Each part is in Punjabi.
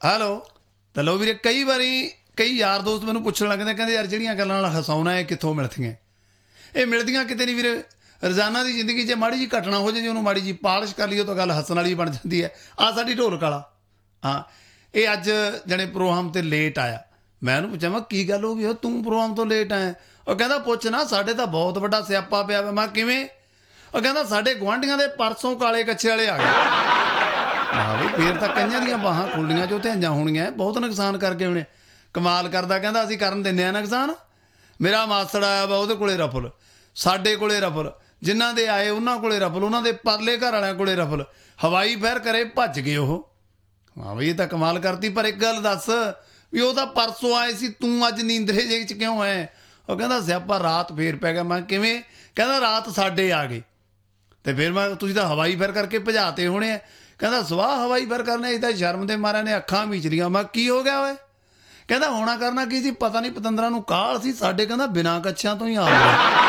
ਹੈਲੋ। ਤਾਂ ਲਓ ਵੀਰੇ, ਕਈ ਵਾਰੀ ਕਈ ਯਾਰ ਦੋਸਤ ਮੈਨੂੰ ਪੁੱਛਣ ਲੱਗਦੇ, ਕਹਿੰਦੇ ਯਾਰ ਜਿਹੜੀਆਂ ਗੱਲਾਂ ਨਾਲ ਹਸਾਉਣਾ ਇਹ ਕਿੱਥੋਂ ਮਿਲਦੀਆਂ? ਇਹ ਮਿਲਦੀਆਂ ਕਿਤੇ ਨਹੀਂ ਵੀਰੇ। ਰੋਜ਼ਾਨਾ ਦੀ ਜ਼ਿੰਦਗੀ 'ਚ ਮਾੜੀ ਜਿਹੀ ਘਟਨਾ ਹੋ ਜਾਏ, ਜੇ ਉਹਨੂੰ ਮਾੜੀ ਜਿਹੀ ਪਾਲਿਸ਼ ਕਰ ਲਈਏ ਤਾਂ ਗੱਲ ਹੱਸਣ ਵਾਲੀ ਬਣ ਜਾਂਦੀ ਹੈ। ਆਹ ਸਾਡੀ ਢੋਲਕ ਵਾਲਾ, ਹਾਂ, ਇਹ ਅੱਜ ਜਣੇ ਪ੍ਰੋਗਰਾਮ 'ਤੇ ਲੇਟ ਆਇਆ। ਮੈਂ ਉਹਨੂੰ ਪੁੱਛਿਆ, ਮੈਂ ਕੀ ਗੱਲ ਹੋ ਗਈ, ਉਹ ਤੂੰ ਪ੍ਰੋਗਰਾਮ ਤੋਂ ਲੇਟ ਆਇਆ? ਉਹ ਕਹਿੰਦਾ ਪੁੱਛ ਨਾ, ਸਾਡੇ ਤਾਂ ਬਹੁਤ ਵੱਡਾ ਸਿਆਪਾ ਪਿਆ ਵਾ। ਮੈਂ ਕਿਵੇਂ? ਉਹ ਕਹਿੰਦਾ ਸਾਡੇ ਗੁਆਂਢੀਆਂ ਦੇ ਪਰਸੋਂ ਕਾਲੇ ਕੱਛੇ ਵਾਲੇ ਆ ਗਏ। ਹਾਂ ਵੀ ਫੇਰ ਤਾਂ ਕਈਆਂ ਦੀਆਂ ਬਾਹਾਂ ਖੁੱਲਣੀਆਂ 'ਚੋਂ ਧਿਆਈਆਂ ਹੋਣੀਆਂ, ਬਹੁਤ ਨੁਕਸਾਨ ਕਰਕੇ ਉਹਨੇ। ਕਮਾਲ ਕਰਦਾ, ਕਹਿੰਦਾ ਅਸੀਂ ਕਰਨ ਦਿੰਦੇ ਹਾਂ ਨੁਕਸਾਨ। ਮੇਰਾ ਮਾਸੜ ਆਇਆ ਵਾ, ਉਹਦੇ ਕੋਲੇ ਰਫਲ, ਸਾਡੇ ਕੋਲੇ ਰਫਲ, ਜਿਨ੍ਹਾਂ ਦੇ ਆਏ ਉਹਨਾਂ ਕੋਲੇ ਰਫਲ, ਉਹਨਾਂ ਦੇ ਪਰਲੇ ਘਰ ਵਾਲਿਆਂ ਕੋਲੇ ਰਫਲ। ਹਵਾਈ ਫੈਰ ਕਰੇ ਭੱਜ ਗਏ ਉਹ। ਹਾਂ ਬਈ ਇਹ ਤਾਂ ਕਮਾਲ ਕਰਤੀ। ਪਰ ਇੱਕ ਗੱਲ ਦੱਸ ਵੀ ਉਹ ਤਾਂ ਪਰਸੋਂ ਆਏ ਸੀ, ਤੂੰ ਅੱਜ ਨੀਂਦਰੇ ਜਿਹੇ 'ਚ ਕਿਉਂ ਹੈ? ਉਹ ਕਹਿੰਦਾ ਸਿਆਪਾ ਰਾਤ ਫੇਰ ਪੈ ਗਿਆ। ਮੈਂ ਕਿਵੇਂ? ਕਹਿੰਦਾ ਰਾਤ ਸਾਡੇ ਆ ਗਏ ਅਤੇ ਫਿਰ ਮੈਂ ਤੁਸੀਂ ਤਾਂ ਹਵਾਈ ਫੈਰ ਕਰਕੇ ਭਜਾਤੇ ਹੋਣੇ ਆ। ਕਹਿੰਦਾ ਸਵਾਹ ਹਵਾਈ ਫੈਰ ਕਰਨੇ, ਅਸੀਂ ਤਾਂ ਸ਼ਰਮ ਦੇ ਮਾਰਿਆਂ ਨੇ ਅੱਖਾਂ ਮੀਚ ਲੀਆਂ। ਮੈਂ ਕੀ ਹੋ ਗਿਆ ਓਏ? ਕਹਿੰਦਾ ਹੋਣਾ ਕਰਨਾ ਕੀ ਸੀ, ਪਤਾ ਨਹੀਂ ਪਤੰਦਰਾਂ ਨੂੰ ਕਾਹਲ ਸੀ, ਸਾਡੇ ਕਹਿੰਦਾ ਬਿਨਾਂ ਕੱਛਿਆਂ ਤੋਂ ਹੀ ਆ ਗਏ।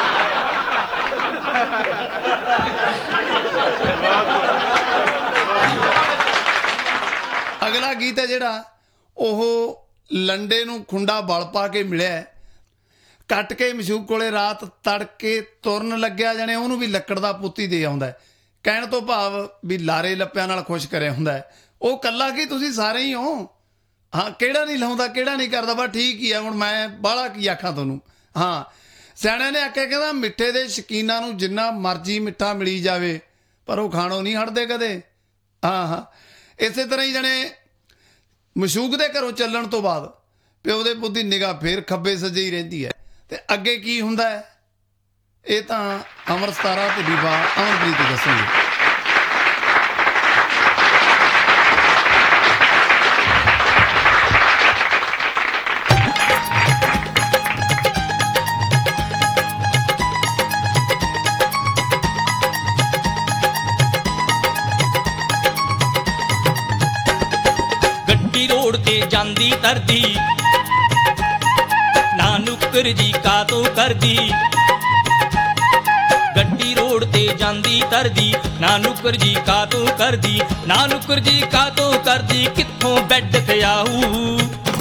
ਅਗਲਾ ਗੀਤ ਹੈ ਜਿਹੜਾ, ਉਹ ਲੰਡੇ ਨੂੰ ਖੁੰਡਾ ਬਲ ਪਾ ਕੇ ਮਿਲਿਆ, ਕੱਟ ਕੇ ਮਸ਼ੂਕ ਕੋਲੇ ਰਾਤ ਤੜਕੇ ਤੁਰਨ ਲੱਗਿਆ, ਜਾਣੇ ਉਹਨੂੰ ਵੀ ਲੱਕੜ ਦਾ ਪੁੱਤੀ ਦੇ ਆਉਂਦਾ। ਕਹਿਣ ਤੋਂ ਭਾਵ ਵੀ ਲਾਰੇ ਲੱਪਿਆਂ ਨਾਲ ਖੁਸ਼ ਕਰਿਆ ਹੁੰਦਾ। ਉਹ ਕੱਲਾ ਕੀ ਤੁਸੀਂ ਸਾਰੇ ਹੀ ਹੋ। ਹਾਂ, ਕਿਹੜਾ ਨਹੀਂ ਲਾਉਂਦਾ, ਕਿਹੜਾ ਨਹੀਂ ਕਰਦਾ, ਬਸ ਠੀਕ ਹੀ ਆ। ਹੁਣ ਮੈਂ ਬਾਹਲਾ ਕੀ ਆਖਾਂ ਤੁਹਾਨੂੰ। ਹਾਂ, ਸਿਆਣਿਆਂ ਨੇ ਆਖਿਆ, ਕਹਿੰਦਾ ਮਿੱਠੇ ਦੇ ਸ਼ੌਕੀਨਾਂ ਨੂੰ ਜਿੰਨਾ ਮਰਜ਼ੀ ਮਿੱਠਾ ਮਿਲੀ ਜਾਵੇ, ਪਰ ਉਹ ਖਾਣੋਂ ਨਹੀਂ ਹਟਦੇ ਕਦੇ। ਹਾਂ ਹਾਂ, ਇਸੇ ਤਰ੍ਹਾਂ ਹੀ ਜਾਣੇ ਮਸ਼ੂਕ ਦੇ ਘਰੋਂ ਚੱਲਣ ਤੋਂ ਬਾਅਦ ਪਿਓ ਦੇ ਪੁੱਤ ਦੀ ਨਿਗਾਹ ਫੇਰ ਖੱਬੇ ਸੱਜੇ ਹੀ ਰਹਿੰਦੀ ਹੈ। ਅਤੇ ਅੱਗੇ ਕੀ ਹੁੰਦਾ ਹੈ, ਇਹ ਤਾਂ ਅਮਰ ਸਤਾਰਾ ਅਤੇ ਬੀਬਾ ਅਮਰਪ੍ਰੀਤ ਦੱਸਣਗੇ। ਜਾਂਦੀ ਤਰਦੀ ਨਾ ਨੁੱਕਰ ਜੀ ਕਾਤੋਂ ਕਰਦੀ, ਗੱਡੀ ਰੋਡ ਤੇ ਜਾਂਦੀ ਤਰਦੀ ਨਾ ਨੁੱਕਰ ਜੀ ਕਾਤੋਂ ਕਰਦੀ, ਨਾ ਨੁੱਕਰ ਜੀ ਕਾਤੋਂ ਕਰਦੀ, ਕਿੱਥੋਂ ਬੈੱਡ ਤੇ ਆਊ।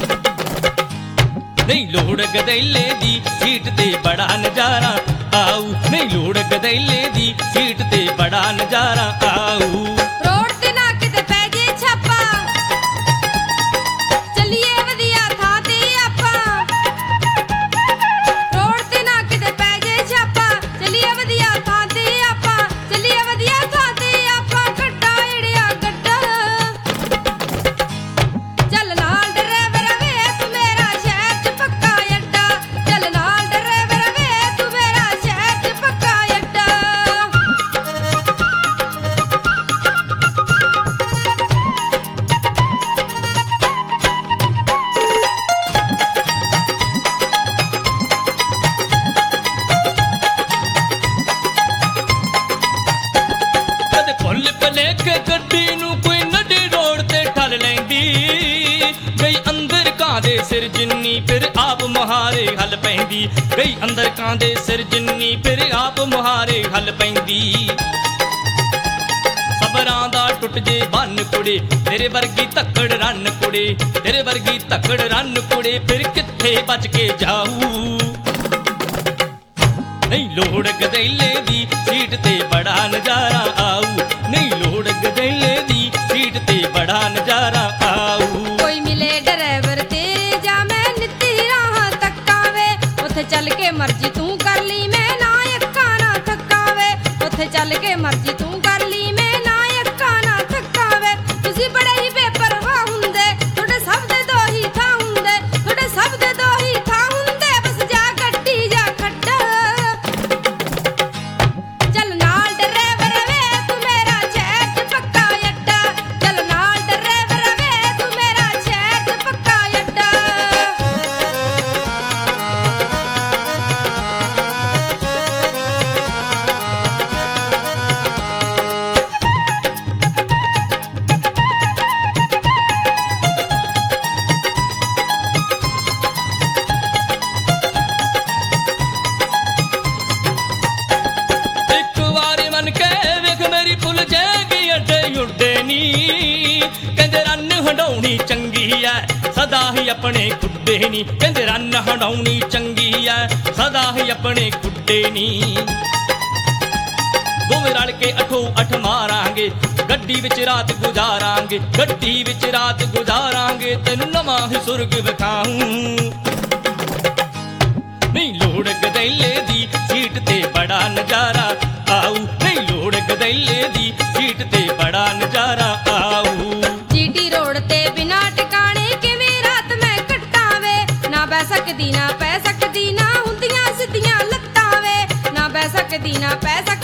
ਨਹੀਂ ਲੋੜ ਗਦੈਲੇ ਦੀ ਸੀਟ ਤੇ ਬੜਾ ਨਜ਼ਾਰਾ ਆਊ, ਨਹੀਂ ਲੋੜ ਗਦੈਲੇ ਦੀ ਸੀਟ ਤੇ ਬੜਾ ਨਜ਼ਾਰਾ ਆਊ। ਸਿਰ ਜਿੰਨੀ ਫਿਰ ਆਪ ਮੁਹਾਰੇ ਹੱਲ ਪੈਂਦੀ, ਗਈ ਅੰਦਰ ਕਾਂ ਦੇ ਸਿਰ ਜਿੰਨੀ ਫਿਰ ਆਪ ਮੁਹਾਰੇ ਹੱਲ ਪੈਂਦੀ। ਸਬਰਾਂ ਦਾ ਟੁੱਟ ਜੇ ਬੰਨ ਕੁੜੇ, ਤੇਰੇ ਵਰਗੀ ਧੱਕੜ ਰੰਨ ਕੁੜੇ, ਤੇਰੇ ਵਰਗੀ ਧੱਕੜ ਰੰਨ ਕੁੜੇ, ਫਿਰ ਕਿੱਥੇ ਬਚ ਕੇ ਜਾਊ। ਨਹੀਂ ਲੋੜ ਗਦੈਲੇ ਦੀ ਸੀਟ ਤੇ ਬੜਾ ਨਜ਼ਾਰਾ ਆਊ, ਨਹੀਂ ਲੋੜ ਗਦੈਲੇ ਦੀ ਸੀਟ ਤੇ ਬੜਾ ਨਜ਼ਾਰਾ ਆਊ। ਚੱਲ ਕੇ ਮਰਜ਼ੀ ਤੂੰ ਕਰ ਲਈ, ਮੈਂ ਨਾ ਅੱਖਾਂ ਨਾ ਥੱਕਾਵੇ, ਉੱਥੇ ਚੱਲ ਕੇ ਮਰਜ਼ੀ ਤੂੰ ਕਰ ਲਈ, ਮੈਂ ਨਾ ਅੱਖਾਂ ਨਾ ਥੱਕਾਵੇ। ਤੁਸੀਂ ਬੜੇ ਹੀ ਬੇਪਰਵਾਹ ਹੁੰਦੇ, ਤੁਹਾਡੇ ਸਭ ਦੇ ਦੋ ਹੀ ਥਾਂ ਹੁੰਦੇ, ਤੁਹਾਡੇ ਸਭ ਦੇ ਦੋ ਹੀ ਥਾਂ ਹੁੰਦੇ, ਬਸ ਜਾ ਗੱਡੀ ਜਾ ਖੱਡਾ। ਚੱਲ ਨਾਲ ਡਰਾਈਵਰ ਵੇ ਤੂੰ ਮੇਰਾ ਸ਼ਹਿਰ 'ਚ ਪੱਕਾ ਅੱਡਾ, ਚੱਲ ਨਾਲ ਡਰਾਈਵਰ ਵੇ ਤੂੰ ਮੇਰਾ ਸ਼ਹਿਰ 'ਚ ਪੱਕਾ ਅੱਡਾ। ਸਦਾ ਹੀ ਆਪਣੇ ਗੁੱਡੇ ਨੀ ਕਹਿੰਦੇ ਰੰਨ ਹੰਡਾਉਣੀ ਚੰਗੀ ਐ ਸਦਾ ਹੀ ਆਪਣੇ ਗੁੱਡੇ ਨੀ ਦੋਵੇਂ ਰਲ ਕੇ ਅੱਠੋ ਅੱਠ ਮਾਰਾਂਗੇ ਗੱਡੀ ਵਿੱਚ ਰਾਤ ਗੁਜ਼ਾਰਾਂਗੇ ਗੱਡੀ ਵਿੱਚ ਰਾਤ ਗੁਜ਼ਾਰਾਂਗੇ ਤੈਨੂੰ ਨਵਾਂ ਹੀ ਸੁਰਗ ਵਿਖਾਊਂ ਨਹੀਂ ਲੋੜ ਗਦੈਲੇ ਦੀ ਸੀਟ ਤੇ ਬੜਾ ਨਜ਼ਾਰਾ ਆਊ ਨਹੀਂ ਲੋੜ ਗਦੈਲੇ ਦੀ ਸੀਟ ਤੇ ਬੜਾ ਨਜ਼ਾਰਾ ਆਊ ਜੀਟੀ ਰੋਡ ਤੇ ਬਿਨਾ ਟਿਕਾਣੇ ਕਿਵੇਂ ਰਾਤ ਮੈਂ ਕੱਟਾਂ ਵੇ ਨਾ ਬਹਿ ਸਕਦੀ ਨਾ ਪੈ ਸਕਦੀ ਨਾ ਹੁੰਦੀਆਂ ਸਿੱਧੀਆਂ ਲੱਤਾਂ ਵੇ ਨਾ ਬਹਿ ਸਕਦੀ ਨਾ ਪੈ ਸਕਦੀ